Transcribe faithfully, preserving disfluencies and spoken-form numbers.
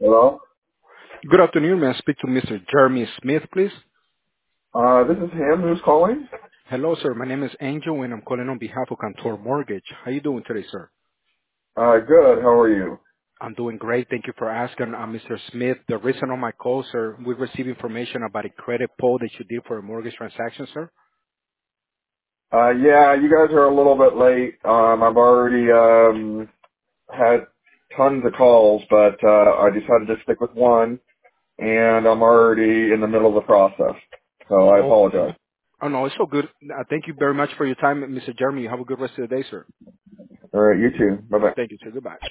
Hello? Good afternoon. May I speak to Mister Jeremy Smith, please? Uh, this is him. Who's calling? Hello, sir. My name is Angel, and I'm calling on behalf of Cantor Mortgage. How you doing today, sir? Uh, good. How are you? I'm doing great. Thank you for asking, uh, Mister Smith. The reason on my call, sir, we received information about a credit pull that you did for a mortgage transaction, sir. Uh, yeah, you guys are a little bit late. Um, I've already, um, had tons of calls, but, uh, I decided to stick with one, and I'm already in the middle of the process. So I Oh, apologize. oh no, it's so good. Uh, thank you very much for your time, Mister Jeremy. You have a good rest of the day, sir. All right, you too. Bye-bye. Thank you, sir. Goodbye.